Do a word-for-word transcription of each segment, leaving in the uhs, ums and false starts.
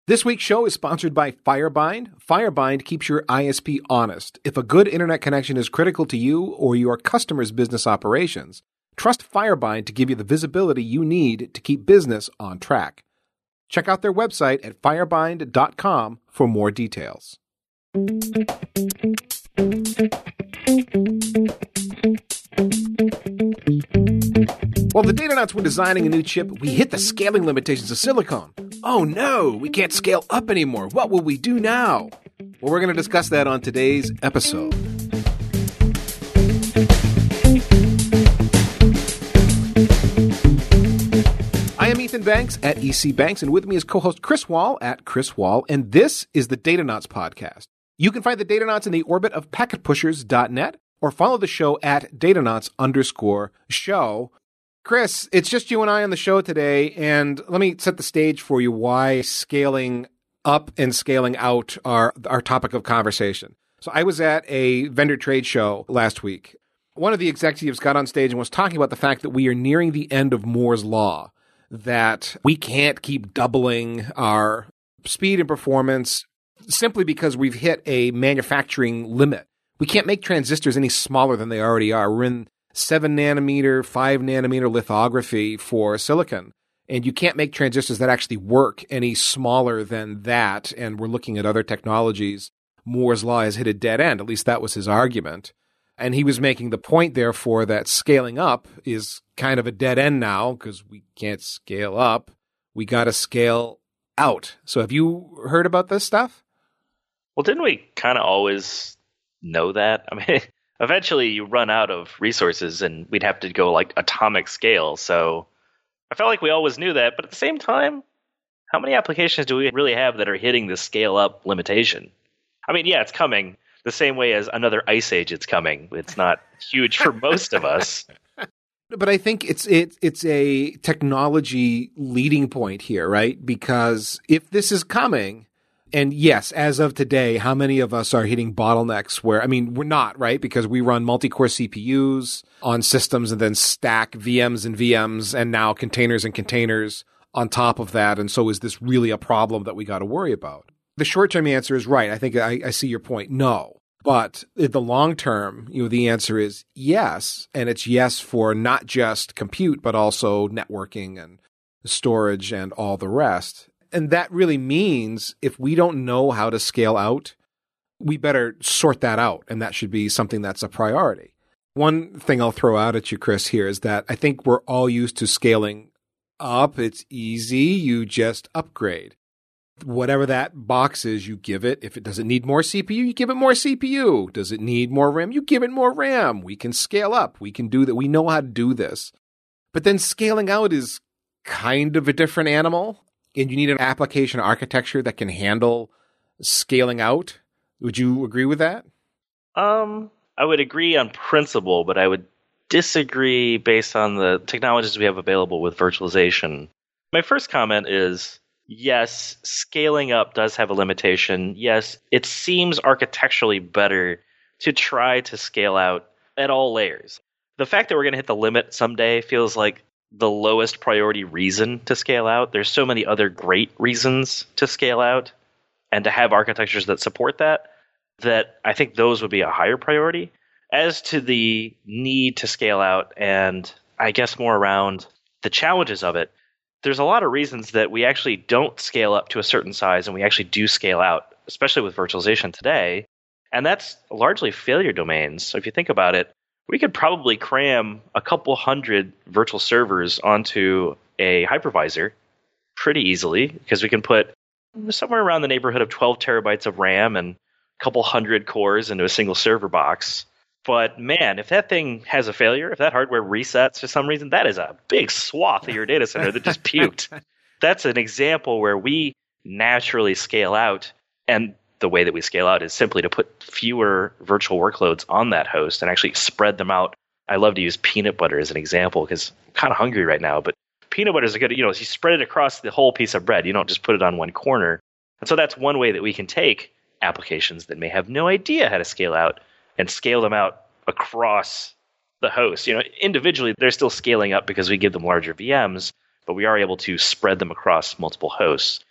This week's show is sponsored by Firebind. Firebind keeps your I S P honest. If a good internet connection is critical to you or your customer's business operations, trust Firebind to give you the visibility you need to keep business on track. Check out their website at firebind dot com for more details. While the Datanauts were designing a new chip, we hit the scaling limitations of silicon. Oh no, we can't scale up anymore. What will we do now? Well, we're going to discuss that on today's episode. I am Ethan Banks at E C Banks, and with me is co-host Chris Wall at Chris Wall, and this is the Datanauts podcast. You can find the Datanauts in the orbit of packet pushers dot net or follow the show at Datanauts underscore show. Chris, it's just you and I on the show today, and let me set the stage for you why scaling up and scaling out are our topic of conversation. So I was at a vendor trade show last week. One of the executives got on stage and was talking about the fact that we are nearing the end of Moore's Law, that we can't keep doubling our speed and performance simply because we've hit a manufacturing limit. We can't make transistors any smaller than they already are. We're in seven nanometer, five nanometer lithography for silicon. And you can't make transistors that actually work any smaller than that. And we're looking at other technologies. Moore's Law has hit a dead end. At least that was his argument. And he was making the point, therefore, that scaling up is kind of a dead end now because we can't scale up. We got to scale out. So have you heard about this stuff? Well, didn't we kind of always know that? I mean, eventually you run out of resources and we'd have to go like atomic scale. So I felt like we always knew that. But at the same time, how many applications do we really have that are hitting the scale up limitation? I mean, yeah, it's coming the same way as another ice age. It's coming. It's not huge for most of us. But I think it's it, it's a technology leading point here, right? Because if this is coming, and yes, as of today, how many of us are hitting bottlenecks where, I mean, we're not, right? Because we run multi-core C P Us on systems and then stack V Ms and V Ms and now containers and containers on top of that. And so is this really a problem that we got to worry about? The short-term answer is right. I think I, I see your point. No. But in the long term, you know, the answer is yes. And it's yes for not just compute, but also networking and storage and all the rest. And that really means if we don't know how to scale out, we better sort that out. And that should be something that's a priority. One thing I'll throw out at you, Chris, here is that I think we're all used to scaling up. It's easy. You just upgrade. Whatever that box is, you give it. If it doesn't need more C P U, you give it more C P U. Does it need more RAM? You give it more RAM. We can scale up. We can do that. We know how to do this. But then scaling out is kind of a different animal. And you need an application architecture that can handle scaling out. Would you agree with that? Um, I would agree on principle, but I would disagree based on the technologies we have available with virtualization. My first comment is, yes, scaling up does have a limitation. Yes, it seems architecturally better to try to scale out at all layers. The fact that we're going to hit the limit someday feels like the lowest priority reason to scale out. There's so many other great reasons to scale out and to have architectures that support that, that I think those would be a higher priority. As to the need to scale out and I guess more around the challenges of it, there's a lot of reasons that we actually don't scale up to a certain size and we actually do scale out, especially with virtualization today. And that's largely failure domains. So if you think about it, we could probably cram a couple hundred virtual servers onto a hypervisor pretty easily because we can put somewhere around the neighborhood of twelve terabytes of RAM and a couple hundred cores into a single server box. But man, if that thing has a failure, if that hardware resets for some reason, that is a big swath of your data center that just puked. That's an example where we naturally scale out, and the way that we scale out is simply to put fewer virtual workloads on that host and actually spread them out. I love to use peanut butter as an example because I'm kind of hungry right now, but peanut butter is a good, you know, you spread it across the whole piece of bread. You don't just put it on one corner. And so that's one way that we can take applications that may have no idea how to scale out and scale them out across the host. You know, individually, they're still scaling up because we give them larger V Ms, but we are able to spread them across multiple hosts. So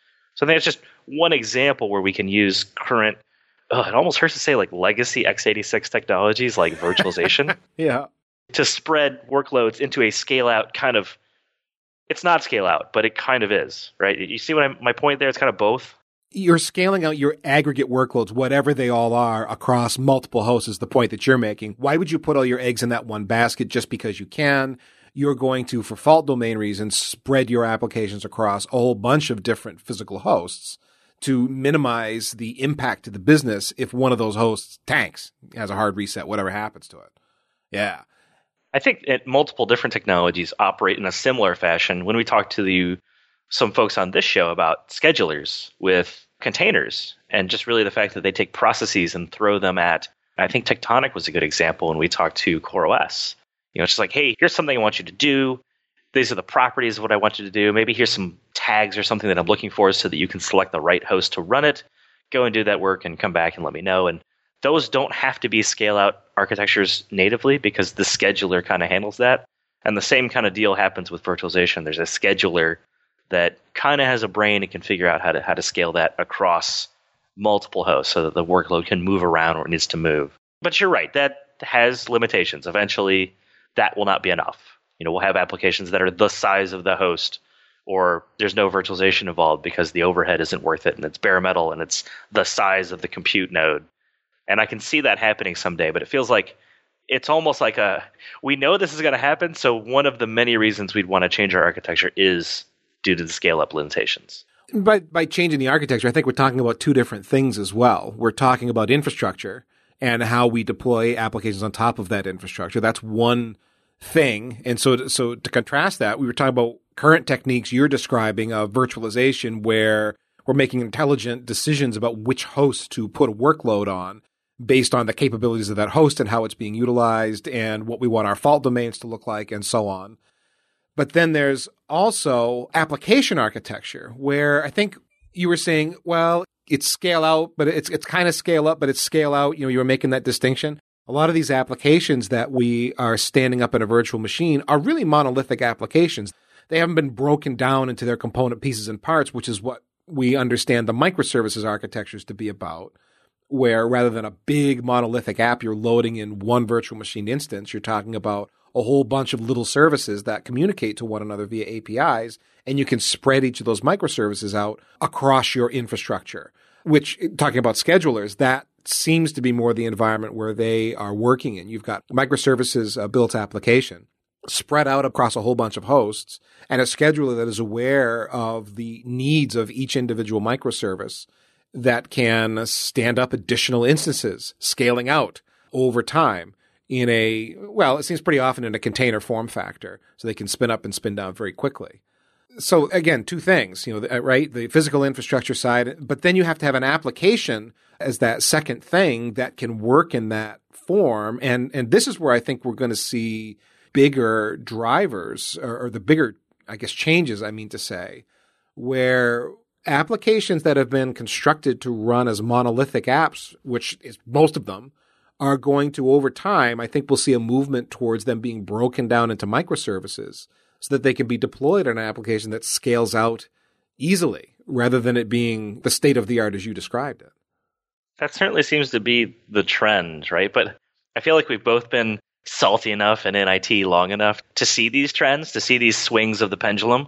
So I think it's just one example where we can use current, uh, it almost hurts to say like legacy x eighty-six technologies like virtualization yeah. to spread workloads into a scale out kind of, it's not scale out, but it kind of is, right? You see what I'm, my point there? It's kind of both. You're scaling out your aggregate workloads, whatever they all are, across multiple hosts is the point that you're making. Why would you put all your eggs in that one basket just because you can? You're going to, for fault domain reasons, spread your applications across a whole bunch of different physical hosts to minimize the impact to the business if one of those hosts tanks, has a hard reset, whatever happens to it. Yeah. I think that multiple different technologies operate in a similar fashion. When we talk to the, some folks on this show about schedulers with containers and just really the fact that they take processes and throw them at, I think Tectonic was a good example when we talked to CoreOS. You know, it's just like, hey, here's something I want you to do. These are the properties of what I want you to do. Maybe here's some tags or something that I'm looking for so that you can select the right host to run it. Go and do that work and come back and let me know. And those don't have to be scale-out architectures natively because the scheduler kind of handles that. And the same kind of deal happens with virtualization. There's a scheduler that kind of has a brain and can figure out how to how to scale that across multiple hosts so that the workload can move around where it needs to move. But you're right, that has limitations. Eventually, that will not be enough. You know, we'll have applications that are the size of the host, or there's no virtualization involved because the overhead isn't worth it, and it's bare metal, and it's the size of the compute node. And I can see that happening someday, but it feels like it's almost like a, we know this is going to happen, so one of the many reasons we'd want to change our architecture is due to the scale-up limitations. By, by changing the architecture, I think we're talking about two different things as well. We're talking about infrastructure and how we deploy applications on top of that infrastructure. That's one thing. And so, so to contrast that, we were talking about current techniques you're describing of virtualization where we're making intelligent decisions about which host to put a workload on based on the capabilities of that host and how it's being utilized and what we want our fault domains to look like and so on. But then there's also application architecture where I think you were saying, well, it's scale out, but it's it's kind of scale up, but it's scale out. You know, you were making that distinction. A lot of these applications that we are standing up in a virtual machine are really monolithic applications. They haven't been broken down into their component pieces and parts, which is what we understand the microservices architectures to be about, where rather than a big monolithic app you're loading in one virtual machine instance, you're talking about a whole bunch of little services that communicate to one another via A P Is, and you can spread each of those microservices out across your infrastructure, which, talking about schedulers, that seems to be more the environment where they are working in. You've got microservices uh, built application spread out across a whole bunch of hosts and a scheduler that is aware of the needs of each individual microservice that can stand up additional instances, scaling out over time in a, well, it seems pretty often in a container form factor, so they can spin up and spin down very quickly. So again, two things, you know, right? The physical infrastructure side, but then you have to have an application as that second thing that can work in that form. And, and this is where I think we're going to see bigger drivers or, or the bigger, I guess, changes, I mean to say, where applications that have been constructed to run as monolithic apps, which is most of them, are going to, over time, I think we'll see a movement towards them being broken down into microservices so that they can be deployed in an application that scales out easily rather than it being the state of the art as you described it. That certainly seems to be the trend, right? But I feel like we've both been salty enough and in I T long enough to see these trends, to see these swings of the pendulum.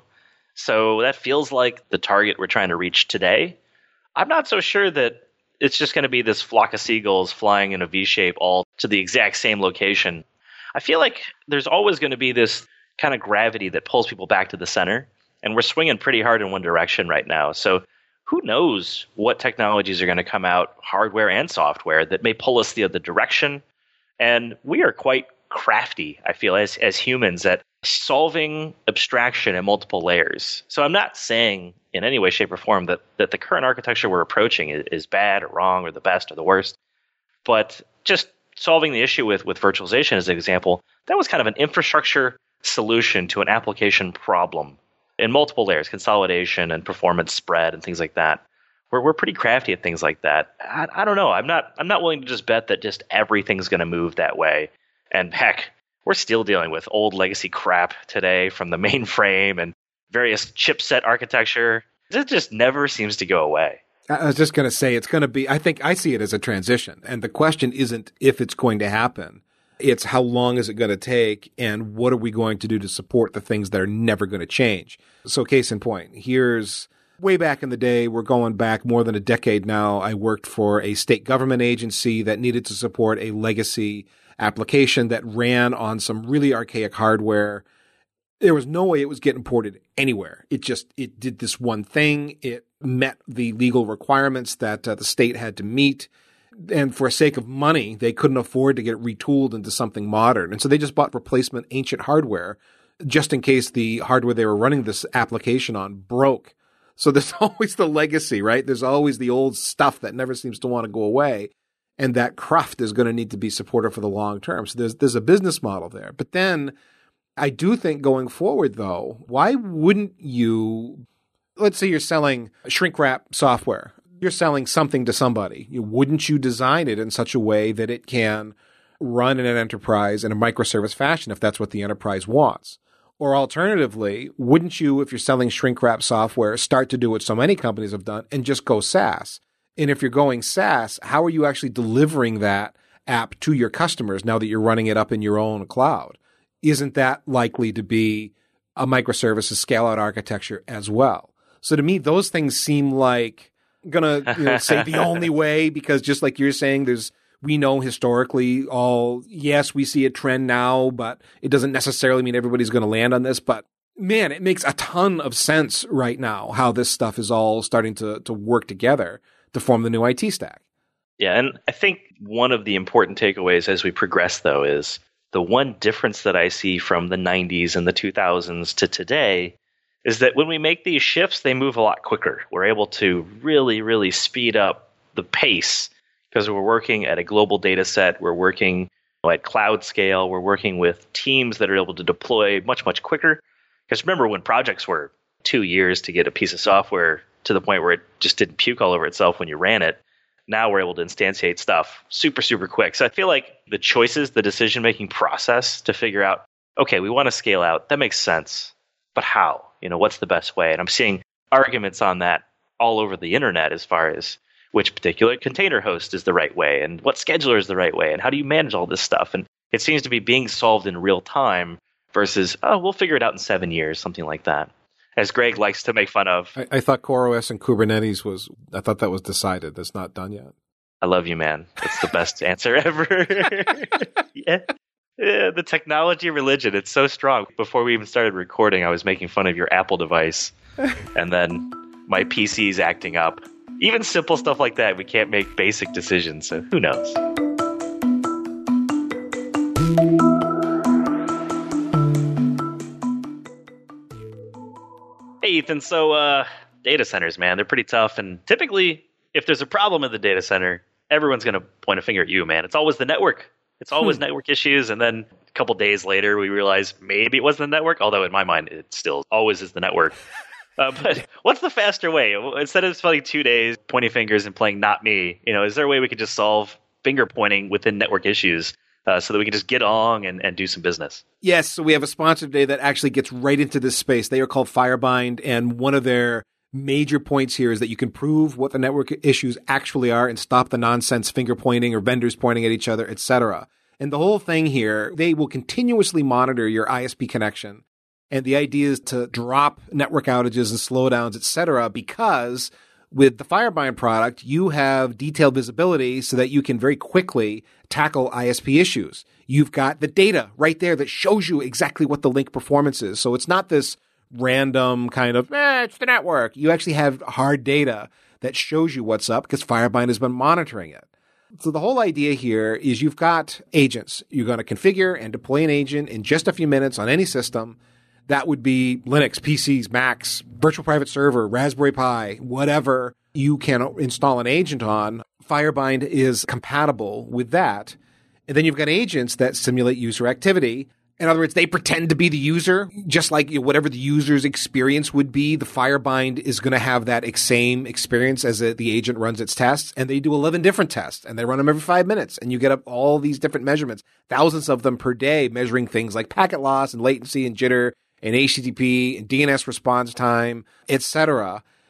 So that feels like the target we're trying to reach today. I'm not so sure that it's just going to be this flock of seagulls flying in a V shape all to the exact same location. I feel like there's always going to be this kind of gravity that pulls people back to the center, and we're swinging pretty hard in one direction right now. So who knows what technologies are going to come out, hardware and software, that may pull us the other direction. And we are quite crafty, I feel, as as humans at solving abstraction in multiple layers. So I'm not saying in any way, shape, or form that, that the current architecture we're approaching is, is bad or wrong or the best or the worst. But just solving the issue with, with virtualization as an example, that was kind of an infrastructure solution to an application problem in multiple layers, consolidation and performance spread and things like that. We're we're pretty crafty at things like that. I, I don't know. I'm not I'm not willing to just bet that just everything's going to move that way. And heck, we're still dealing with old legacy crap today from the mainframe and various chipset architecture. It just never seems to go away. I was just going to say it's going to be, I think I see it as a transition. And the question isn't if it's going to happen. It's how long is it going to take and what are we going to do to support the things that are never going to change? So case in point, here's way back in the day, we're going back more than a decade now. I worked for a state government agency that needed to support a legacy application that ran on some really archaic hardware. There was no way it was getting ported anywhere. It just, it did this one thing. It met the legal requirements that uh, the state had to meet. And for sake of money, they couldn't afford to get retooled into something modern. And so they just bought replacement ancient hardware just in case the hardware they were running this application on broke. So there's always the legacy, right? There's always the old stuff that never seems to want to go away. And that craft is going to need to be supported for the long term. So there's there's a business model there. But then I do think going forward, though, why wouldn't you, let's say you're selling shrink wrap software. You're selling something to somebody. You, wouldn't you design it in such a way that it can run in an enterprise in a microservice fashion if that's what the enterprise wants? Or alternatively, wouldn't you, if you're selling shrink wrap software, start to do what so many companies have done and just go SaaS? And if you're going SaaS, how are you actually delivering that app to your customers now that you're running it up in your own cloud? Isn't that likely to be a microservices scale-out architecture as well? So to me, those things seem like going to you know, say the only way, because just like you're saying, there's we know historically all, yes, we see a trend now, but it doesn't necessarily mean everybody's going to land on this. But man, it makes a ton of sense right now how this stuff is all starting to, to work together to form the new I T stack. Yeah, and I think one of the important takeaways as we progress, though, is the one difference that I see from the nineties and the two thousands to today is that when we make these shifts, they move a lot quicker. We're able to really, really speed up the pace because we're working at a global data set. We're working at cloud scale. We're working with teams that are able to deploy much, much quicker. Because remember when projects were two years to get a piece of software to the point where it just didn't puke all over itself when you ran it. Now we're able to instantiate stuff super, super quick. So I feel like the choices, the decision-making process to figure out, okay, we want to scale out. That makes sense. But how? You know, what's the best way? And I'm seeing arguments on that all over the internet as far as which particular container host is the right way and what scheduler is the right way and how do you manage all this stuff. And it seems to be being solved in real time versus, oh, we'll figure it out in seven years, something like that. As Greg likes to make fun of. I, I thought CoreOS and Kubernetes was, I thought that was decided. That's not done yet. I love you, man. That's the best answer ever. yeah. yeah. The technology religion, it's so strong. Before we even started recording, I was making fun of your Apple device. And then my P C's acting up. Even simple stuff like that, we can't make basic decisions. So who knows? Hey, Ethan. So uh, data centers, man, they're pretty tough. And typically, if there's a problem in the data center, everyone's going to point a finger at you, man. It's always the network. It's always hmm. network issues. And then a couple days later, we realize maybe it wasn't the network. Although in my mind, it still always is the network. Uh, but what's the faster way? Instead of spending two days pointing fingers and playing not me, you know, is there a way we could just solve finger pointing within network issues uh, so that we can just get on and, and do some business? Yes. So we have a sponsor today that actually gets right into this space. They are called Firebind. And one of their major points here is that you can prove what the network issues actually are and stop the nonsense finger pointing or vendors pointing at each other, et cetera. And the whole thing here, they will continuously monitor your I S P connection. And the idea is to drop network outages and slowdowns, et cetera, because with the Firebind product, you have detailed visibility so that you can very quickly tackle I S P issues. You've got the data right there that shows you exactly what the link performance is. So it's not this random kind of, eh, it's the network. You actually have hard data that shows you what's up because Firebind has been monitoring it. So the whole idea here is you've got agents. You're going to configure and deploy an agent in just a few minutes on any system. That would be Linux, P Cs, Macs, virtual private server, Raspberry Pi, whatever you can install an agent on. Firebind is compatible with that. And then you've got agents that simulate user activity. In other words, they pretend to be the user, just like you know, whatever the user's experience would be. The Firebind is going to have that same experience as a, the agent runs its tests. And they do eleven different tests, and they run them every five minutes. And you get up all these different measurements, thousands of them per day, measuring things like packet loss and latency and jitter and H T T P and D N S response time, et cetera.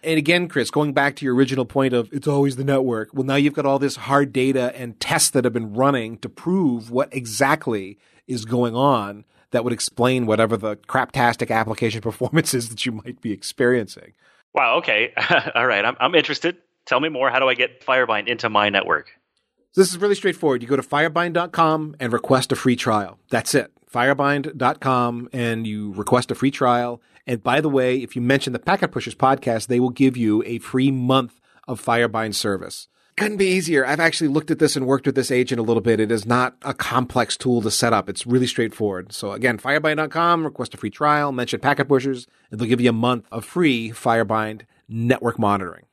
And again, Chris, going back to your original point of it's always the network. Well, now you've got all this hard data and tests that have been running to prove what exactly is going on that would explain whatever the craptastic application performance is that you might be experiencing. Wow, okay. All right, I'm, I'm interested. Tell me more. How do I get Firebind into my network? This is really straightforward. You go to firebind dot com and request a free trial. That's it. firebind dot com and you request a free trial. And by the way, if you mention the Packet Pushers podcast, they will give you a free month of Firebind service. Couldn't be easier. I've actually looked at this and worked with this agent a little bit. It is not a complex tool to set up. It's really straightforward. So again, firebind dot com, request a free trial, mention Packet Pushers, and they'll give you a month of free Firebind network monitoring.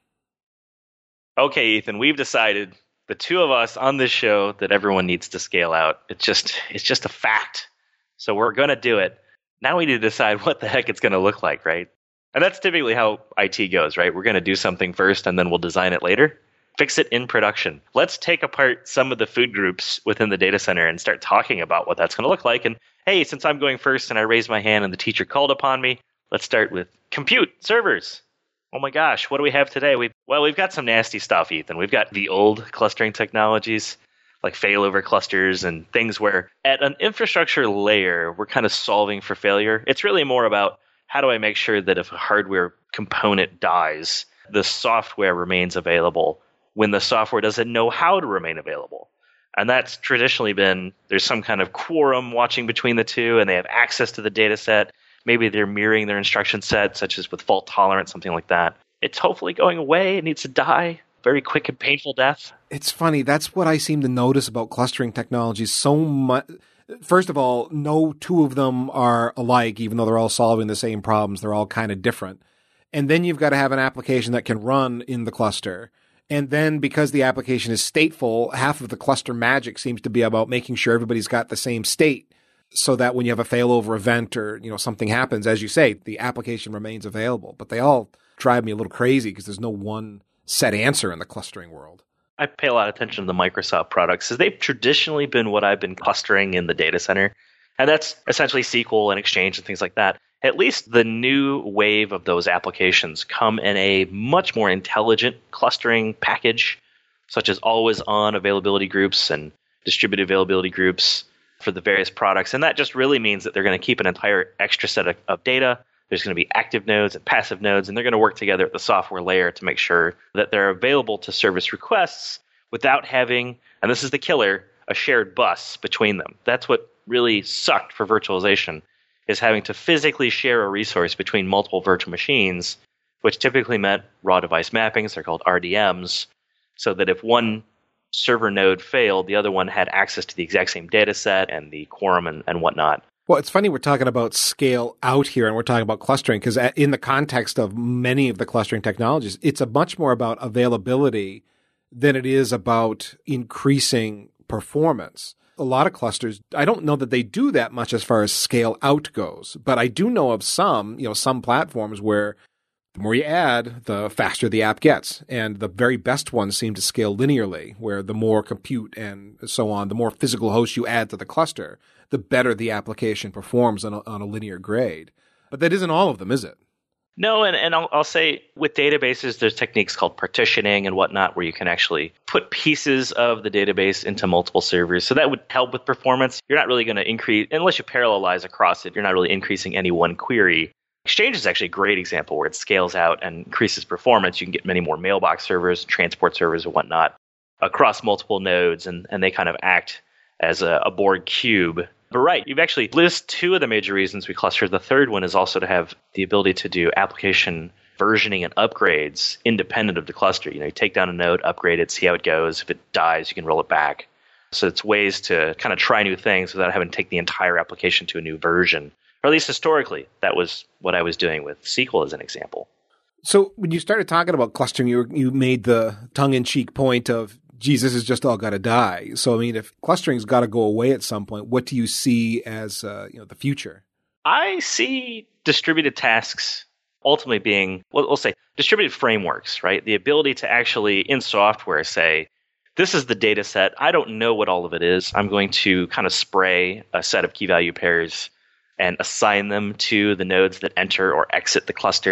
Okay, Ethan, we've decided, the two of us on this show, that everyone needs to scale out. It's just it's just a fact. So we're going to do it. Now we need to decide what the heck it's going to look like, right? And that's typically how I T goes, right? We're going to do something first and then we'll design it later. Fix it in production. Let's take apart some of the food groups within the data center and start talking about what that's going to look like. And hey, since I'm going first and I raised my hand and the teacher called upon me, let's start with compute servers. Oh my gosh, what do we have today? We well, we've got some nasty stuff, Ethan. We've got the old clustering technologies like failover clusters and things where at an infrastructure layer, we're kind of solving for failure. It's really more about how do I make sure that if a hardware component dies, the software remains available when the software doesn't know how to remain available. And that's traditionally been, there's some kind of quorum watching between the two, and they have access to the data set. Maybe they're mirroring their instruction set, such as with fault tolerance, something like that. It's hopefully going away. It needs to die. Very quick and painful death. It's funny. That's what I seem to notice about clustering technologies so much. First of all, no two of them are alike, even though they're all solving the same problems. They're all kind of different. And then you've got to have an application that can run in the cluster. And then because the application is stateful, half of the cluster magic seems to be about making sure everybody's got the same state so that when you have a failover event or, you know, something happens, as you say, the application remains available. But they all drive me a little crazy because there's no one set answer in the clustering world. I pay a lot of attention to the Microsoft products because they've traditionally been what I've been clustering in the data center. And that's essentially S Q L and Exchange and things like that. At least the new wave of those applications come in a much more intelligent clustering package, such as always-on availability groups and distributed availability groups for the various products. And that just really means that they're going to keep an entire extra set of, of data. There's going to be active nodes and passive nodes, and they're going to work together at the software layer to make sure that they're available to service requests without having, and this is the killer, a shared bus between them. That's what really sucked for virtualization, is having to physically share a resource between multiple virtual machines, which typically meant raw device mappings. They're called R D Ms, so that if one server node failed, the other one had access to the exact same data set and the quorum and, and whatnot. Well, it's funny we're talking about scale out here and we're talking about clustering because in the context of many of the clustering technologies, it's a much more about availability than it is about increasing performance. A lot of clusters, I don't know that they do that much as far as scale out goes, but I do know of some, you know, some platforms where the more you add, the faster the app gets. And the very best ones seem to scale linearly, where the more compute and so on, the more physical hosts you add to the cluster, the better the application performs on a, on a linear grade. But that isn't all of them, is it? No, and, and I'll, I'll say with databases, there's techniques called partitioning and whatnot where you can actually put pieces of the database into multiple servers. So that would help with performance. You're not really going to increase, unless you parallelize across it, you're not really increasing any one query. Exchange is actually a great example where it scales out and increases performance. You can get many more mailbox servers, transport servers, and whatnot across multiple nodes, and, and they kind of act as a, a Borg cube. But right, you've actually listed two of the major reasons we cluster. The third one is also to have the ability to do application versioning and upgrades independent of the cluster. You know, you take down a node, upgrade it, see how it goes. If it dies, you can roll it back. So it's ways to kind of try new things without having to take the entire application to a new version. Or at least historically, that was what I was doing with S Q L as an example. So when you started talking about clustering, you you made the tongue-in-cheek point of, geez, this is just all got to die. So, I mean, if clustering's got to go away at some point, what do you see as uh, you know the future? I see distributed tasks ultimately being, well, we'll say, distributed frameworks, right? The ability to actually, in software, say, this is the data set. I don't know what all of it is. I'm going to kind of spray a set of key value pairs and assign them to the nodes that enter or exit the cluster.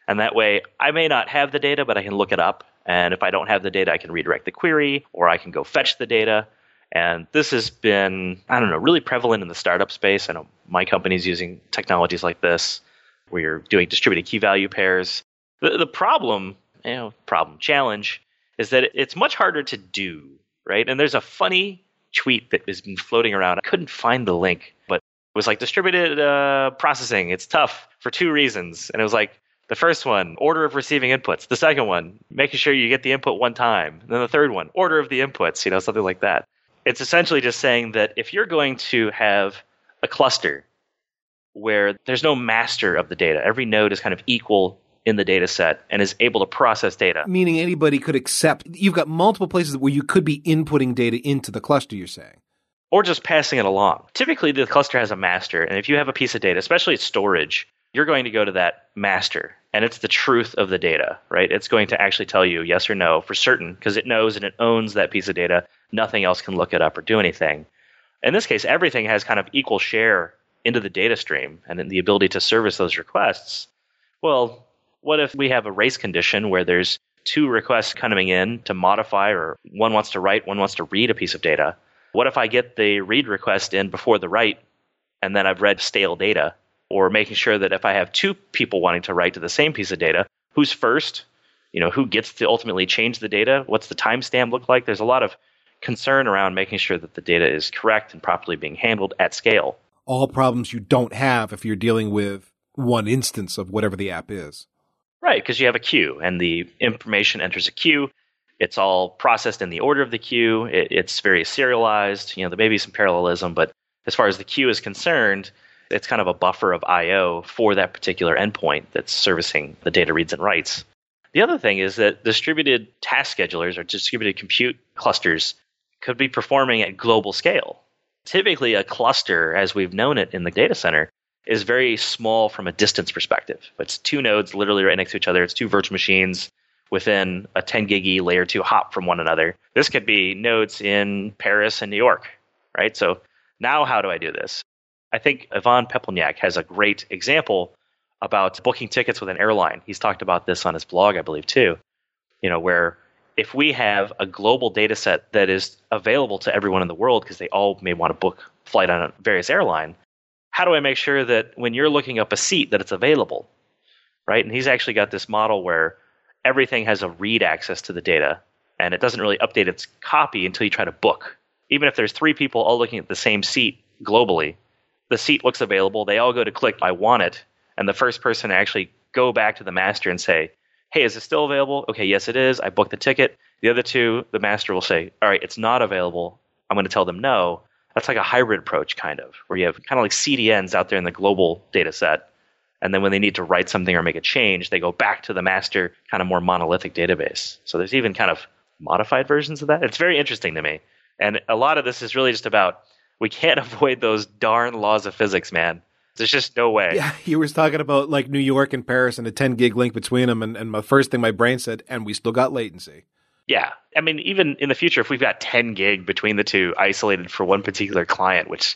And that way, I may not have the data, but I can look it up. And if I don't have the data, I can redirect the query, or I can go fetch the data. And this has been, I don't know, really prevalent in the startup space. I know my company's using technologies like this, where you're doing distributed key value pairs. The, the problem, you know, problem, challenge, is that it's much harder to do, right? And there's a funny tweet that has been floating around. I couldn't find the link, but it was like distributed uh, processing. It's tough for two reasons. And it was like, the first one, order of receiving inputs. The second one, making sure you get the input one time. And then the third one, order of the inputs, you know, something like that. It's essentially just saying that if you're going to have a cluster where there's no master of the data, every node is kind of equal in the data set and is able to process data. Meaning anybody could accept, you've got multiple places where you could be inputting data into the cluster, you're saying. Or just passing it along. Typically, the cluster has a master, and if you have a piece of data, especially storage, you're going to go to that master, and it's the truth of the data, right? It's going to actually tell you yes or no for certain, because it knows and it owns that piece of data. Nothing else can look it up or do anything. In this case, everything has kind of equal share into the data stream and the ability to service those requests. Well, what if we have a race condition where there's two requests coming in to modify, or one wants to write, one wants to read a piece of data? What if I get the read request in before the write, and then I've read stale data? Or making sure that if I have two people wanting to write to the same piece of data, who's first? You know, who gets to ultimately change the data? What's the timestamp look like? There's a lot of concern around making sure that the data is correct and properly being handled at scale. All problems you don't have if you're dealing with one instance of whatever the app is. Right, because you have a queue, and the information enters a queue. It's all processed in the order of the queue. It, it's very serialized. You know, there may be some parallelism, but as far as the queue is concerned, it's kind of a buffer of I O for that particular endpoint that's servicing the data reads and writes. The other thing is that distributed task schedulers or distributed compute clusters could be performing at global scale. Typically, a cluster, as we've known it in the data center, is very small from a distance perspective. It's two nodes literally right next to each other. It's two virtual machines within a ten gig E layer two hop from one another. This could be nodes in Paris and New York, right? So now how do I do this? I think Ivan Pepelnyak has a great example about booking tickets with an airline. He's talked about this on his blog, I believe, too. You know, where if we have a global data set that is available to everyone in the world because they all may want to book a flight on a various airline, how do I make sure that when you're looking up a seat that it's available, right? And he's actually got this model where everything has a read access to the data, and it doesn't really update its copy until you try to book. Even if there's three people all looking at the same seat globally, the seat looks available, they all go to click, I want it, and the first person to actually go back to the master and say, hey, is it still available? Okay, yes it is, I booked the ticket. The other two, the master will say, all right, it's not available, I'm going to tell them no. That's like a hybrid approach, kind of, where you have kind of like C D Ns out there in the global data set, and then when they need to write something or make a change, they go back to the master kind of more monolithic database. So there's even kind of modified versions of that. It's very interesting to me. And a lot of this is really just about, we can't avoid those darn laws of physics, man. There's just no way. Yeah, you were talking about like New York and Paris and a ten gig link between them. And, and my first thing my brain said, and we still got latency. Yeah. I mean, even in the future, if we've got ten gig between the two isolated for one particular client, which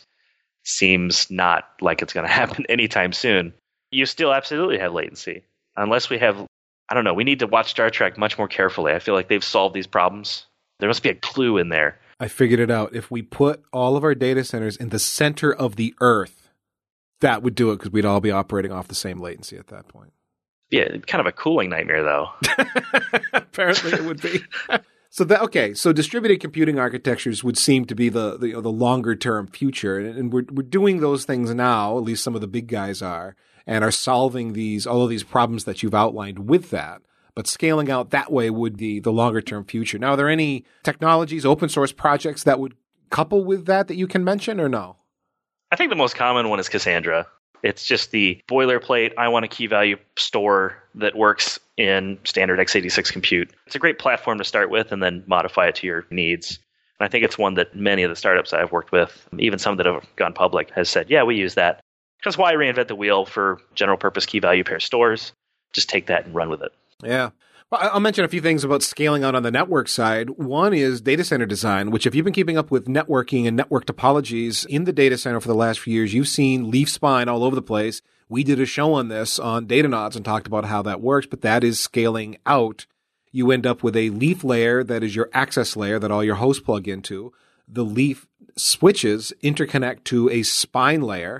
seems not like it's going to happen anytime soon, you still absolutely have latency. Unless we have, I don't know, we need to watch Star Trek much more carefully. I feel like they've solved these problems. There must be a clue in there. I figured it out. If we put all of our data centers in the center of the Earth, that would do it because we'd all be operating off the same latency at that point. Yeah, kind of a cooling nightmare, though. Apparently it would be. So that okay, so distributed computing architectures would seem to be the the, the longer term future, and, and we're we're doing those things now. At least some of the big guys are, and are solving these all of these problems that you've outlined with that. But scaling out that way would be the longer term future. Now, are there any technologies, open source projects that would couple with that that you can mention, or no? I think the most common one is Cassandra. It's just the boilerplate, I want a key value store that works in standard x eighty-six compute. It's a great platform to start with and then modify it to your needs. And I think it's one that many of the startups I've worked with, even some that have gone public, has said, yeah, we use that. Because why reinvent the wheel for general purpose key value pair stores? Just take that and run with it. Yeah. Well, I'll mention a few things about scaling out on the network side. One is data center design, which if you've been keeping up with networking and network topologies in the data center for the last few years, you've seen leaf spine all over the place We did a show on this on Datanauts and talked about how that works, but that is scaling out. You end up with a leaf layer that is your access layer that all your hosts plug into. The leaf switches interconnect to a spine layer,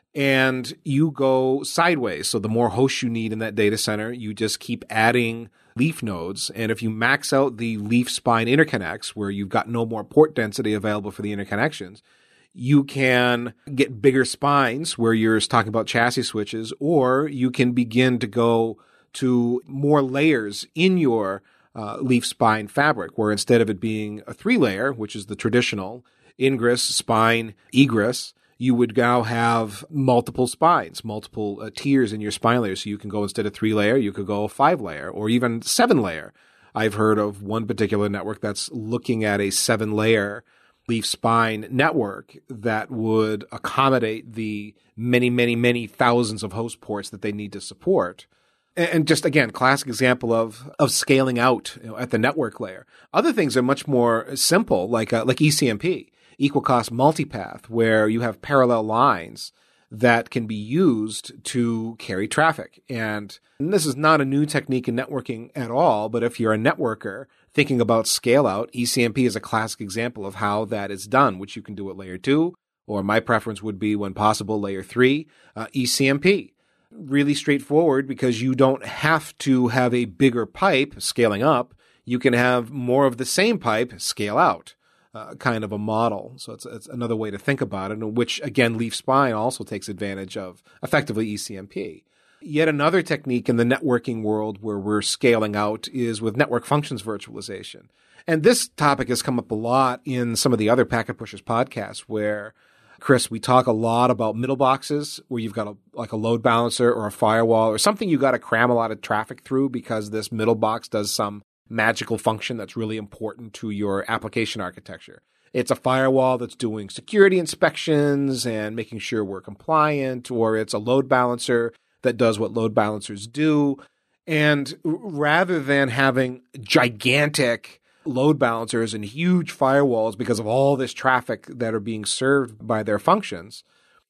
and you go sideways. So the more hosts you need in that data center, you just keep adding leaf nodes. And if you max out the leaf spine interconnects, where you've got no more port density available for the interconnections, you can get bigger spines where you're talking about chassis switches, or you can begin to go to more layers in your uh, leaf spine fabric, where instead of it being a three layer, which is the traditional ingress, spine, egress, you would now have multiple spines, multiple uh, tiers in your spine layer. So you can go, instead of three layer, you could go five layer or even seven layer. I've heard of one particular network that's looking at a seven layer leaf spine network that would accommodate the many, many, many thousands of host ports that they need to support. And just, again, classic example of of scaling out, you know, at the network layer. Other things are much more simple, like uh, like E C M P, equal cost multipath, where you have parallel lines that can be used to carry traffic. And, and this is not a new technique in networking at all, but if you're a networker thinking about scale out, E C M P is a classic example of how that is done, which you can do at layer two, or my preference would be, when possible, layer three, uh, E C M P. Really straightforward, because you don't have to have a bigger pipe scaling up. You can have more of the same pipe scale out, uh, kind of a model. So it's, it's another way to think about it, which, again, leaf spine also takes advantage of effectively E C M P. Yet another technique in the networking world where we're scaling out is with network functions virtualization. And this topic has come up a lot in some of the other Packet Pushers podcasts, where, Chris, we talk a lot about middle boxes where you've got a, like a load balancer or a firewall or something you got to cram a lot of traffic through because this middle box does some magical function that's really important to your application architecture. It's a firewall that's doing security inspections and making sure we're compliant, or it's a load balancer that does what load balancers do. And rather than having gigantic load balancers and huge firewalls because of all this traffic that are being served by their functions,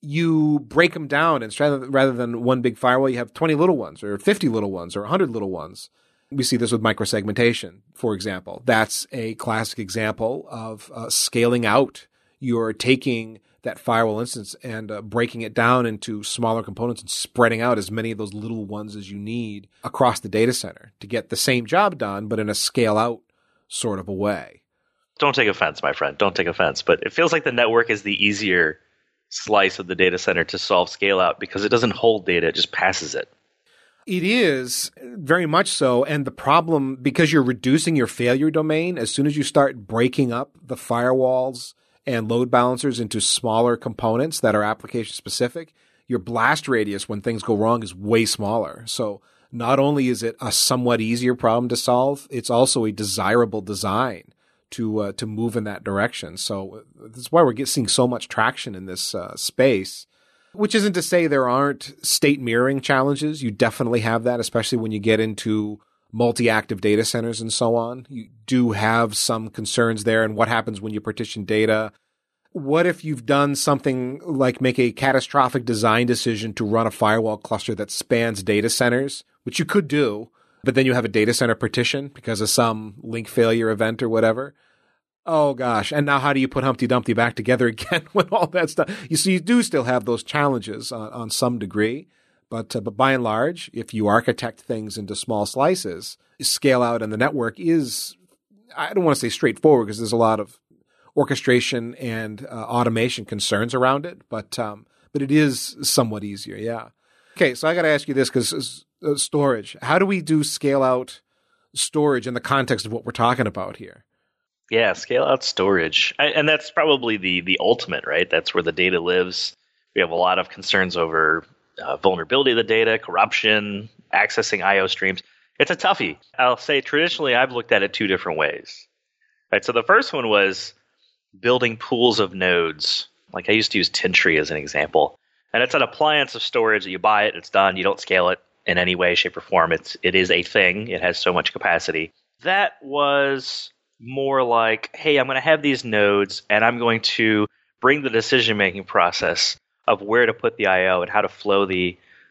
you break them down. And rather than one big firewall, you have twenty little ones or fifty little ones or one hundred little ones. We see this with microsegmentation, for example. That's a classic example of uh, scaling out. You're taking that firewall instance and uh, breaking it down into smaller components and spreading out as many of those little ones as you need across the data center to get the same job done, but in a scale out sort of a way. Don't take offense, my friend. Don't take offense. But it feels like the network is the easier slice of the data center to solve scale out because it doesn't hold data, it just passes it. It is very much so. And the problem, because you're reducing your failure domain, as soon as you start breaking up the firewalls and load balancers into smaller components that are application specific, your blast radius when things go wrong is way smaller. So not only is it a somewhat easier problem to solve, it's also a desirable design to uh, to move in that direction. So that's why we're get, seeing so much traction in this uh, space, which isn't to say there aren't state mirroring challenges. You definitely have that, especially when you get into multi-active data centers and so on. You do have some concerns there. And what happens when you partition data? What if you've done something like make a catastrophic design decision to run a firewall cluster that spans data centers, which you could do, but then you have a data center partition because of some link failure event or whatever? Oh, gosh. And now how do you put Humpty Dumpty back together again with all that stuff? You see, you do still have those challenges on, on some degree. But, uh, but by and large, if you architect things into small slices, scale out in the network is, I don't want to say straightforward because there's a lot of orchestration and uh, automation concerns around it, but um, but it is somewhat easier, yeah. Okay, so I got to ask you this because uh, storage. How do we do scale out storage in the context of what we're talking about here? Yeah, scale out storage. I, and that's probably the the ultimate, right? That's where the data lives. We have a lot of concerns over uh, vulnerability of the data, corruption, accessing I O streams. It's a toughie. I'll say traditionally I've looked at it two different ways. Right. So the first one was building pools of nodes. Like I used to use Tintri as an example. And it's an appliance of storage that you buy it, it's done, you don't scale it in any way, shape, or form. It's it is a thing. It has so much capacity. That was more like, hey, I'm going to have these nodes and I'm going to bring the decision-making process of where to put the I O and how to flow the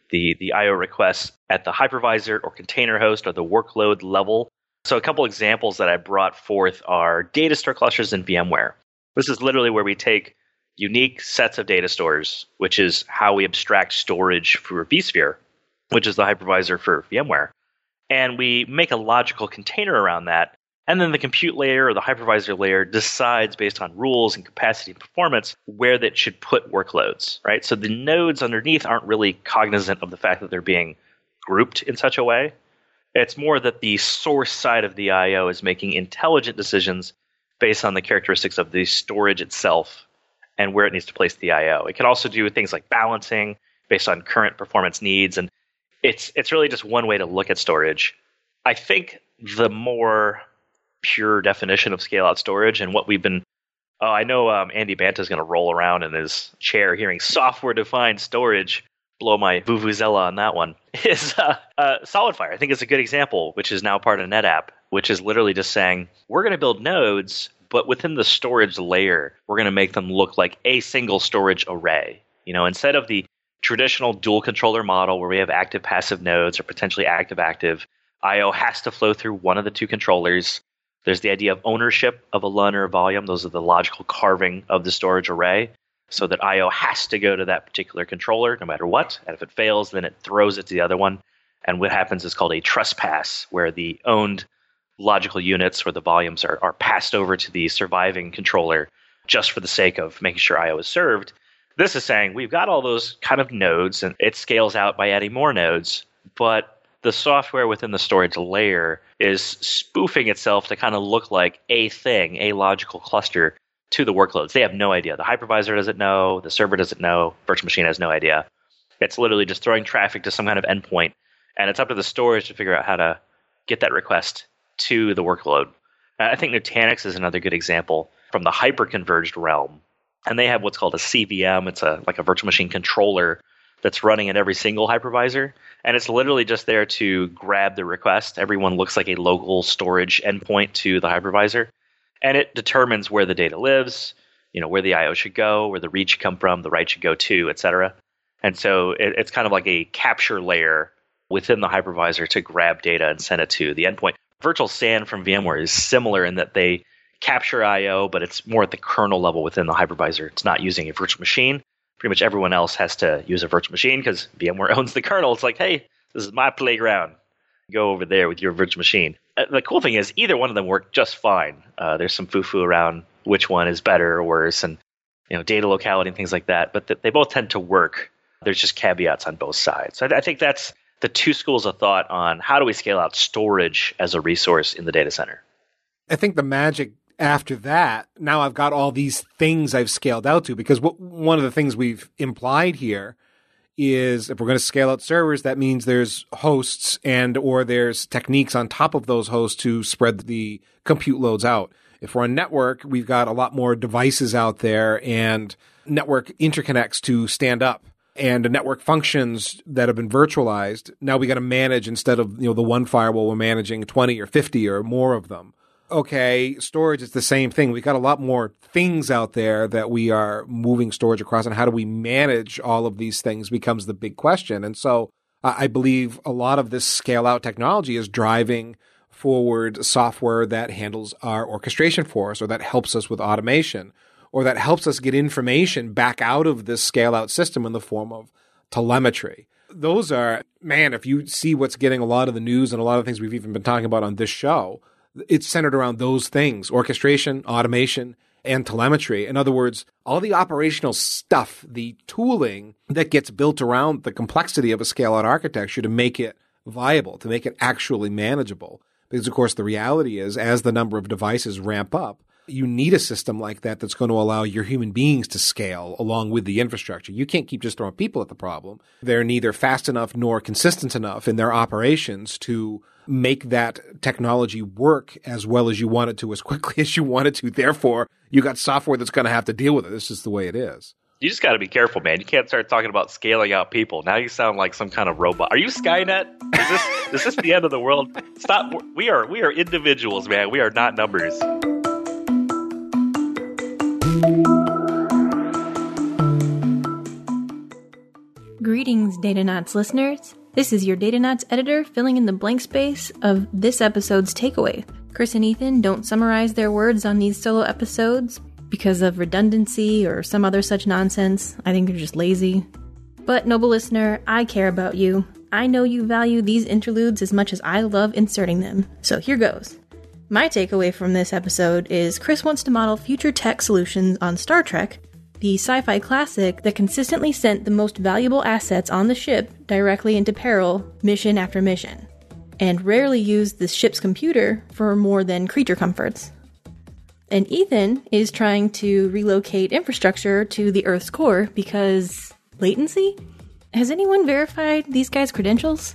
the, the I O requests at the hypervisor or container host or the workload level. So a couple examples that I brought forth are data store clusters in VMware. This is literally where we take unique sets of data stores, which is how we abstract storage for vSphere, which is the hypervisor for VMware. And we make a logical container around that. And then the compute layer or the hypervisor layer decides based on rules and capacity and performance where that should put workloads, right? So the nodes underneath aren't really cognizant of the fact that they're being grouped in such a way. It's more that the source side of the I O is making intelligent decisions based on the characteristics of the storage itself and where it needs to place the I O. It can also do things like balancing based on current performance needs. And it's it's really just one way to look at storage. I think the more pure definition of scale-out storage and what we've been... Oh, I know um, Andy Banta is going to roll around in his chair hearing software-defined storage. Blow my vuvuzela on that one. Is uh, uh, SolidFire. I think it's a good example, which is now part of NetApp, which is literally just saying, we're going to build nodes, but within the storage layer, we're going to make them look like a single storage array. You know, instead of the traditional dual controller model where we have active passive nodes or potentially active active, I O has to flow through one of the two controllers. There's the idea of ownership of a L U N or a volume. Those are the logical carving of the storage array, so that I O has to go to that particular controller no matter what. And if it fails, then it throws it to the other one. And what happens is called a trespass, where the owned logical units or the volumes are, are passed over to the surviving controller just for the sake of making sure I O is served. This is saying we've got all those kind of nodes, and it scales out by adding more nodes, but the software within the storage layer is spoofing itself to kind of look like a thing, a logical cluster to the workloads. They have no idea. The hypervisor doesn't know. The server doesn't know. Virtual machine has no idea. It's literally just throwing traffic to some kind of endpoint, and it's up to the storage to figure out how to get that request to the workload. I think Nutanix is another good example from the hyper-converged realm. And they have what's called a C V M. It's a like a virtual machine controller that's running in every single hypervisor. And it's literally just there to grab the request. Everyone looks like a local storage endpoint to the hypervisor. And it determines where the data lives, you know, where the I O should go, where the read should come from, the write should go to, et cetera. And so it, it's kind of like a capture layer within the hypervisor to grab data and send it to the endpoint. Virtual S A N from VMware is similar in that they capture I O, but it's more at the kernel level within the hypervisor. It's not using a virtual machine. Pretty much everyone else has to use a virtual machine because VMware owns the kernel. It's like, hey, this is my playground. Go over there with your virtual machine. Uh, the cool thing is either one of them work just fine. Uh, there's some foo-foo around which one is better or worse, and you know, data locality and things like that. But th- they both tend to work. There's just caveats on both sides. So I, I think that's the two schools of thought on how do we scale out storage as a resource in the data center. I think the magic after that, now I've got all these things I've scaled out to, because what, one of the things we've implied here is if we're going to scale out servers, that means there's hosts and or there's techniques on top of those hosts to spread the compute loads out. If we're on network, we've got a lot more devices out there and network interconnects to stand up and network functions that have been virtualized. Now we got to manage, instead of, you know, the one firewall, we're managing twenty or fifty or more of them. Okay, storage is the same thing. We've got a lot more things out there that we are moving storage across, and how do we manage all of these things becomes the big question. And so uh, I believe a lot of this scale-out technology is driving forward software that handles our orchestration for us, or that helps us with automation, or that helps us get information back out of this scale-out system in the form of telemetry. Those are, man, if you see what's getting a lot of the news and a lot of things we've even been talking about on this show, it's centered around those things: orchestration, automation, and telemetry. In other words, all the operational stuff, the tooling that gets built around the complexity of a scale-out architecture to make it viable, to make it actually manageable. Because, of course, the reality is, as the number of devices ramp up, you need a system like that that's going to allow your human beings to scale along with the infrastructure. You can't keep just throwing people at the problem. They're neither fast enough nor consistent enough in their operations to make that technology work as well as you want it to, as quickly as you want it to. Therefore, you got software that's going to have to deal with it. This is the way it is. You just got to be careful, man. You can't start talking about scaling out people. Now you sound like some kind of robot. Are you Skynet? Is this is this the end of the world? Stop. We are we are individuals, man. We are not numbers. Greetings. Greetings, Datanauts listeners. This is your Datanauts editor filling in the blank space of this episode's takeaway. Chris and Ethan don't summarize their words on these solo episodes because of redundancy or some other such nonsense. I think they're just lazy. But, noble listener, I care about you. I know you value these interludes as much as I love inserting them. So here goes. My takeaway from this episode is Chris wants to model future tech solutions on Star Trek, the sci-fi classic that consistently sent the most valuable assets on the ship directly into peril mission after mission, and rarely used the ship's computer for more than creature comforts. And Ethan is trying to relocate infrastructure to the Earth's core because latency? Has anyone verified these guys' credentials?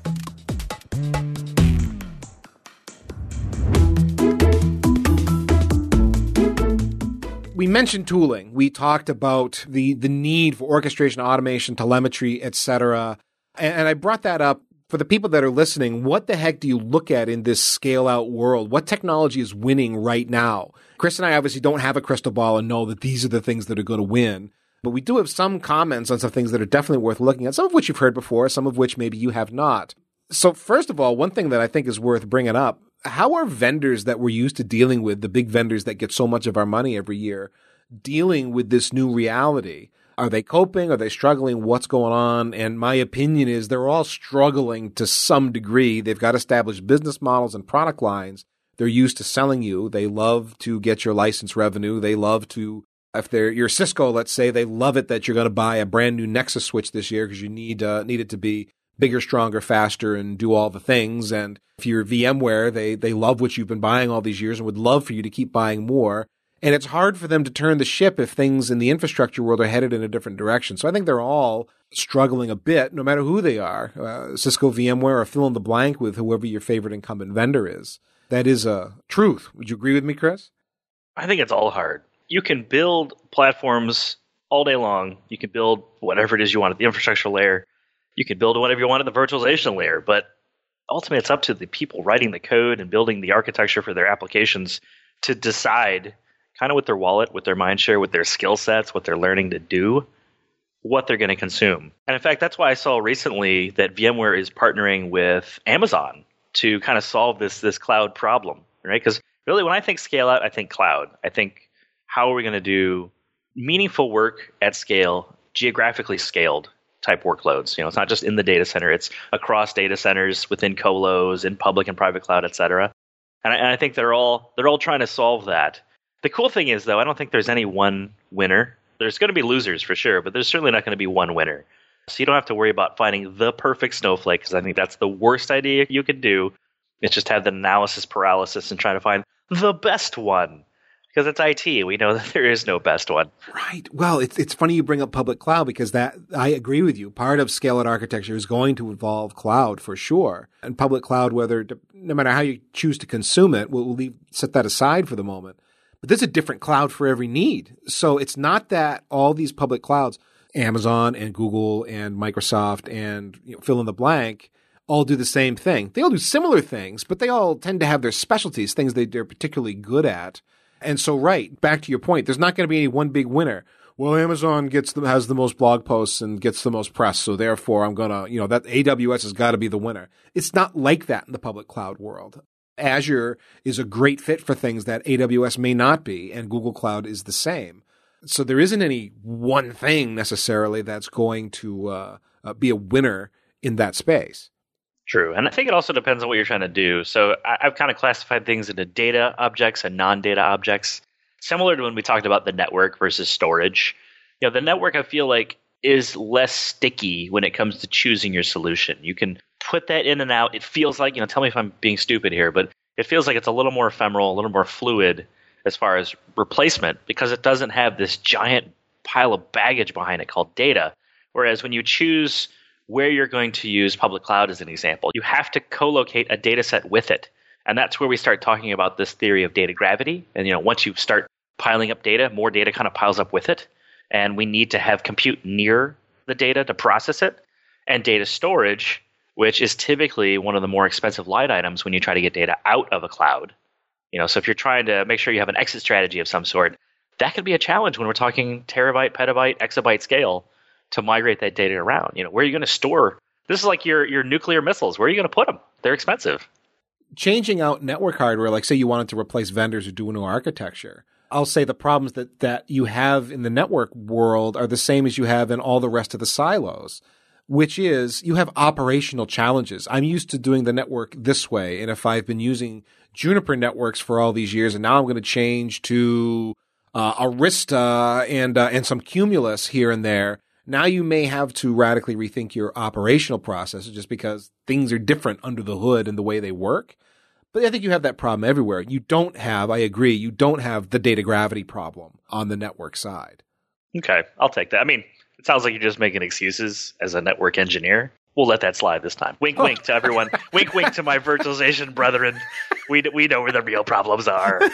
We mentioned tooling. We talked about the the need for orchestration, automation, telemetry, et cetera. And, and I brought that up for the people that are listening. What the heck do you look at in this scale-out world? What technology is winning right now? Chris and I obviously don't have a crystal ball and know that these are the things that are going to win. But we do have some comments on some things that are definitely worth looking at, some of which you've heard before, some of which maybe you have not. So first of all, one thing that I think is worth bringing up, how are vendors that we're used to dealing with, the big vendors that get so much of our money every year, dealing with this new reality? Are they coping? Are they struggling? What's going on? And my opinion is they're all struggling to some degree. They've got established business models and product lines. They're used to selling you. They love to get your license revenue. They love to, if they're you're Cisco, let's say, they love it that you're going to buy a brand new Nexus switch this year because you need uh, need it to be bigger, stronger, faster, and do all the things. And if you're VMware, they they love what you've been buying all these years and would love for you to keep buying more. And it's hard for them to turn the ship if things in the infrastructure world are headed in a different direction. So I think they're all struggling a bit, no matter who they are. Uh, Cisco, VMware, or fill in the blank with whoever your favorite incumbent vendor is. That is a truth. Would you agree with me, Chris? I think it's all hard. You can build platforms all day long. You can build whatever it is you want at the infrastructure layer. You can build whatever you want at the virtualization layer. But ultimately, it's up to the people writing the code and building the architecture for their applications to decide, kind of with their wallet, with their mind share, with their skill sets, what they're learning to do, what they're going to consume. And in fact, that's why I saw recently that VMware is partnering with Amazon to kind of solve this this cloud problem, right? Because really, when I think scale out, I think cloud. I think, how are we going to do meaningful work at scale, geographically scaled type workloads? You know, it's not just in the data center; it's across data centers, within colos, in public and private cloud, et cetera. And I, and I think they're all they're all trying to solve that. The cool thing is, though, I don't think there's any one winner. There's going to be losers for sure, but there's certainly not going to be one winner. So you don't have to worry about finding the perfect snowflake, because I think that's the worst idea you could do. It's just have the analysis paralysis and try to find the best one. Because it's I T. We know that there is no best one. Right. Well, it's it's funny you bring up public cloud, because that I agree with you. Part of scale-out architecture is going to involve cloud for sure. And public cloud, whether no matter how you choose to consume it, we'll leave, set that aside for the moment. But there's a different cloud for every need. So it's not that all these public clouds, Amazon and Google and Microsoft and, you know, fill in the blank, all do the same thing. They all do similar things, but they all tend to have their specialties, things they, they're particularly good at. And so, right, back to your point, there's not going to be any one big winner. Well, Amazon gets the, has the most blog posts and gets the most press, so therefore I'm going to, you know, that A W S has got to be the winner. It's not like that in the public cloud world. Azure is a great fit for things that A W S may not be, and Google Cloud is the same. So there isn't any one thing necessarily that's going to uh, uh, be a winner in that space. True. And I think it also depends on what you're trying to do. So I, I've kind of classified things into data objects and non-data objects, similar to when we talked about the network versus storage. You know, the network, I feel like, is less sticky when it comes to choosing your solution. You can put that in and out. It feels like, you know, tell me if I'm being stupid here, but it feels like it's a little more ephemeral, a little more fluid as far as replacement, because it doesn't have this giant pile of baggage behind it called data. Whereas when you choose where you're going to use public cloud as an example, you have to co-locate a data set with it. And that's where we start talking about this theory of data gravity. And, you know, once you start piling up data, more data kind of piles up with it. And we need to have compute near the data to process it. And data storage, which is typically one of the more expensive line items when you try to get data out of a cloud. You know, so if you're trying to make sure you have an exit strategy of some sort, that could be a challenge when we're talking terabyte, petabyte, exabyte scale to migrate that data around. You know, where are you going to store? This is like your your nuclear missiles. Where are you going to put them? They're expensive. Changing out network hardware, like say you wanted to replace vendors who do new architecture, I'll say the problems that, that you have in the network world are the same as you have in all the rest of the silos, which is you have operational challenges. I'm used to doing the network this way, and if I've been using Juniper networks for all these years, and now I'm going to change to uh, Arista and uh, and some Cumulus here and there, now you may have to radically rethink your operational processes just because things are different under the hood in the way they work. But I think you have that problem everywhere. You don't have, I agree, you don't have the data gravity problem on the network side. Okay, I'll take that. I mean, it sounds like you're just making excuses as a network engineer. We'll let that slide this time. Wink, wink to everyone. Wink, wink to my virtualization brethren. We we know where the real problems are.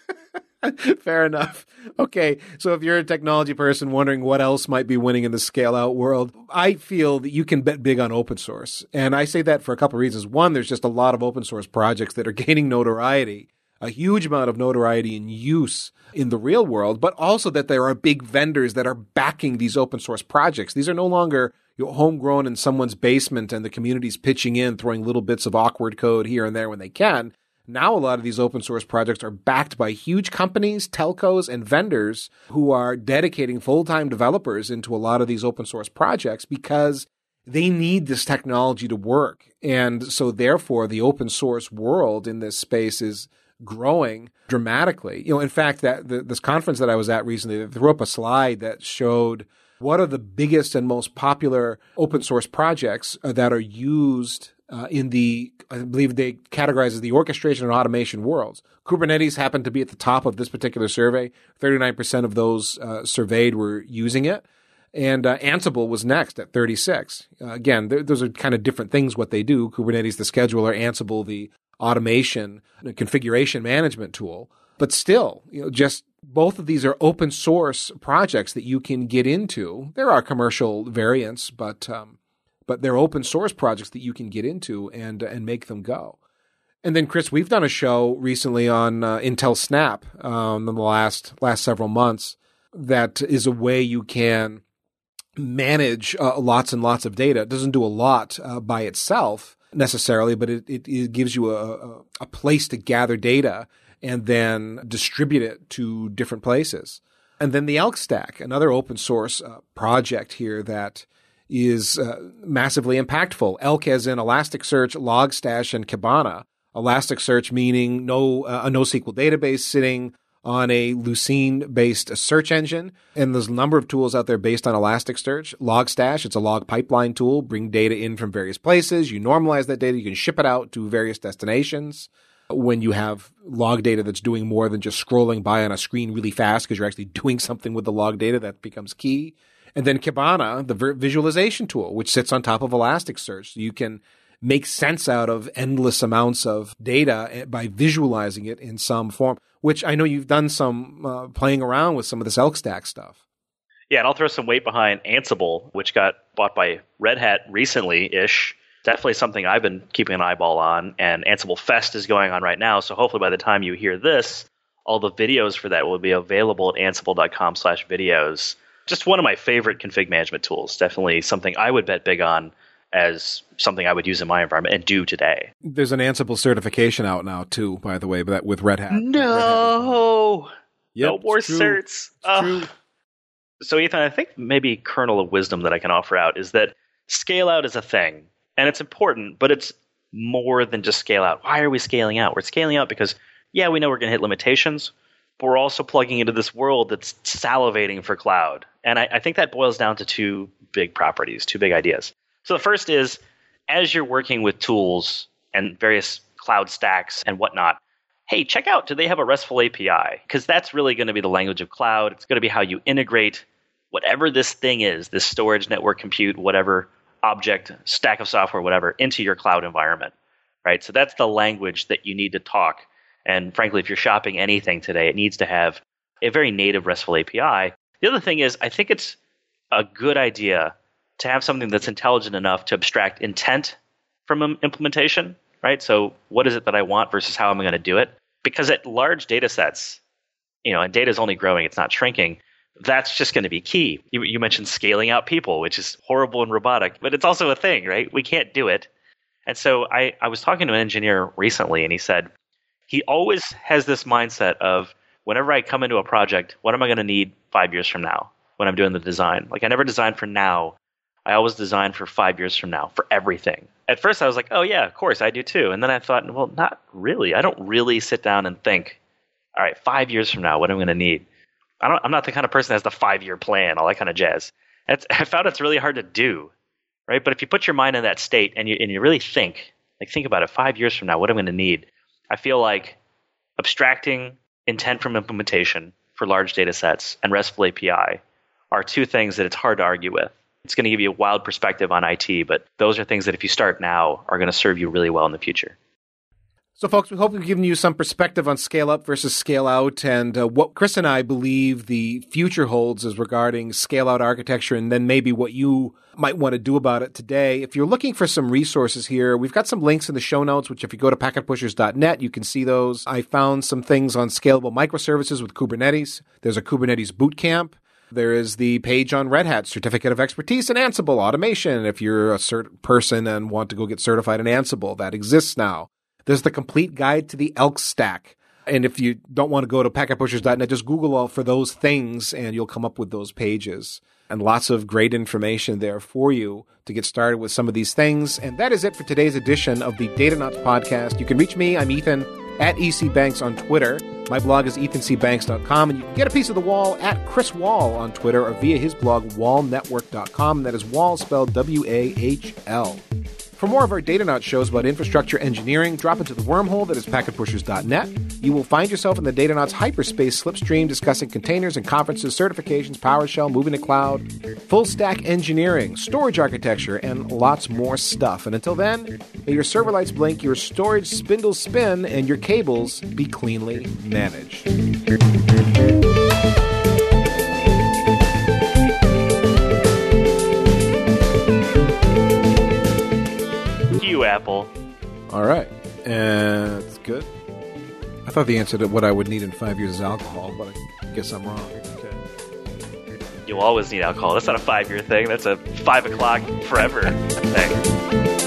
Fair enough. Okay, so if you're a technology person wondering what else might be winning in the scale-out world, I feel that you can bet big on open source. And I say that for a couple of reasons. One, there's just a lot of open source projects that are gaining notoriety, a huge amount of notoriety and use in the real world, but also that there are big vendors that are backing these open source projects. These are no longer you know, homegrown in someone's basement and the community's pitching in, throwing little bits of awkward code here and there when they can. Now a lot of these open source projects are backed by huge companies, telcos, and vendors who are dedicating full-time developers into a lot of these open source projects because they need this technology to work. And so therefore the open source world in this space is growing dramatically. You know, in fact, that the, this conference that I was at recently, they threw up a slide that showed what are the biggest and most popular open source projects that are used Uh, in the, I believe they categorize as the orchestration and automation worlds. Kubernetes happened to be at the top of this particular survey. thirty-nine percent of those uh, surveyed were using it. And uh, Ansible was next at thirty-six. Uh, again, th- those are kind of different things what they do. Kubernetes, the scheduler, Ansible, the automation, the configuration management tool. But still, you know, just both of these are open source projects that you can get into. There are commercial variants, but um, but they're open source projects that you can get into and and make them go. And then, Chris, we've done a show recently on uh, Intel Snap um, in the last last several months that is a way you can manage uh, lots and lots of data. It doesn't do a lot uh, by itself necessarily, but it, it, it gives you a, a place to gather data and then distribute it to different places. And then the Elk Stack, another open source uh, project here that is uh, massively impactful. Elk as in Elasticsearch, Logstash, and Kibana. Elasticsearch meaning no uh, a NoSQL database sitting on a Lucene-based search engine. And there's a number of tools out there based on Elasticsearch. Logstash, it's a log pipeline tool, bring data in from various places. You normalize that data. You can ship it out to various destinations. When you have log data that's doing more than just scrolling by on a screen really fast because you're actually doing something with the log data, that becomes key. And then Kibana, the visualization tool, which sits on top of Elasticsearch. So you can make sense out of endless amounts of data by visualizing it in some form, which I know you've done some uh, playing around with some of this Elk Stack stuff. Yeah, and I'll throw some weight behind Ansible, which got bought by Red Hat recently-ish. Definitely something I've been keeping an eyeball on, and Ansible Fest is going on right now, so hopefully by the time you hear this, all the videos for that will be available at ansible.com slash videos. Just one of my favorite config management tools. Definitely something I would bet big on as something I would use in my environment and do today. There's an Ansible certification out now, too, by the way, but that with Red Hat. No! Red Hat yep, no more certs. It's true. So, Ethan, I think maybe kernel of wisdom that I can offer out is that scale out is a thing, and it's important, but it's more than just scale out. Why are we scaling out? We're scaling out because, yeah, we know we're going to hit limitations, but we're also plugging into this world that's salivating for cloud. And I, I think that boils down to two big properties, two big ideas. So the first is, as you're working with tools and various cloud stacks and whatnot, hey, check out, do they have a RESTful A P I? Because that's really going to be the language of cloud. It's going to be how you integrate whatever this thing is, this storage, network, compute, whatever object, stack of software, whatever, into your cloud environment, right? So that's the language that you need to talk. And frankly, if you're shopping anything today, it needs to have a very native RESTful A P I. The other thing is, I think it's a good idea to have something that's intelligent enough to abstract intent from implementation, right? So what is it that I want versus how am I going to do it? Because at large data sets, you know, and data is only growing, it's not shrinking, That's just going to be key. You, you mentioned scaling out people, which is horrible and robotic, but it's also a thing, right? We can't do it. And so I, I was talking to an engineer recently, and he said he always has this mindset of whenever I come into a project, what am I going to need five years from now when I'm doing the design? Like I never design for now. I always design for five years from now for everything. At first I was like, oh yeah, of course I do too. And then I thought, well, not really. I don't really sit down and think, all right, five years from now, what am I going to need? I don't, I'm not the kind of person that has the five-year plan, all that kind of jazz. That's, I found it's really hard to do, right? But if you put your mind in that state and you and you really think, like think about it, five years from now, what am I going to need? I feel like abstracting intent from implementation for large data sets and RESTful A P I are two things that it's hard to argue with. It's going to give you a wild perspective on I T, but those are things that if you start now are going to serve you really well in the future. So, folks, we hope we've given you some perspective on scale up versus scale out and uh, what Chris and I believe the future holds as regarding scale out architecture and then maybe what you might want to do about it today. If you're looking for some resources here, we've got some links in the show notes, which if you go to packet pushers dot net, you can see those. I found some things on scalable microservices with Kubernetes. There's a Kubernetes bootcamp. There is the page on Red Hat, Certificate of Expertise in Ansible Automation. If you're a cert person and want to go get certified in Ansible, that exists now. There's the complete guide to the Elk stack. And if you don't want to go to packet pushers dot net, just Google all for those things and you'll come up with those pages. And lots of great information there for you to get started with some of these things. And that is it for today's edition of the Datanauts podcast. You can reach me. I'm Ethan at E C Banks on Twitter. My blog is ethan c banks dot com. And you can get a piece of the wall at Chris Wall on Twitter or via his blog, wall network dot com. And that is Wall spelled W A H L. For more of our Datanauts shows about infrastructure engineering, drop into the wormhole that is packet pushers dot net. You will find yourself in the Datanauts hyperspace slipstream discussing containers and conferences, certifications, PowerShell, moving to cloud, full stack engineering, storage architecture, and lots more stuff. And until then, may your server lights blink, your storage spindles spin, and your cables be cleanly managed. Apple. All right. And it's good. I thought the answer to what I would need in five years is alcohol, but I guess I'm wrong. Okay. You'll always need alcohol. That's not a five-year thing. That's a five o'clock forever thing.